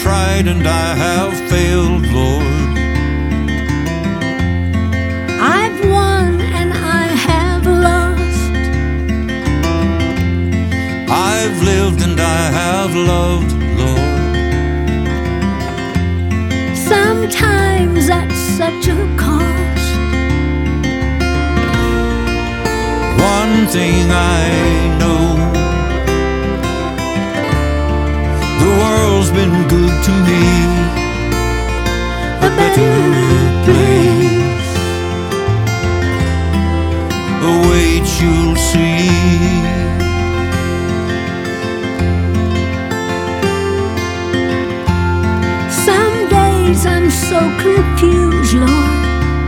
tried and I have failed, Lord. I've won and I have lost. I've lived and I have loved, Lord. Sometimes at such a cost. One thing I know, the world's been good to me. A better place awaits, you'll see. Some days I'm so confused, Lord.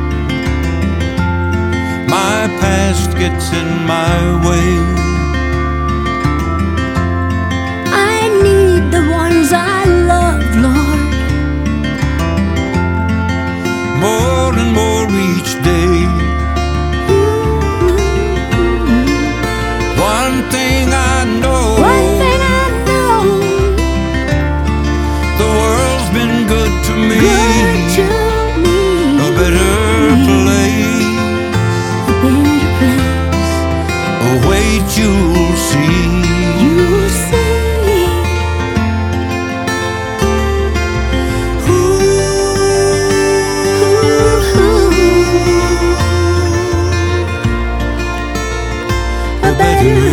My past gets in my way. I need the ones I love, Lord. More and more each day. One thing I know, One thing I know, the world's been good to me. good to me. A better place A better place awaits, you'll see. you'll see. A better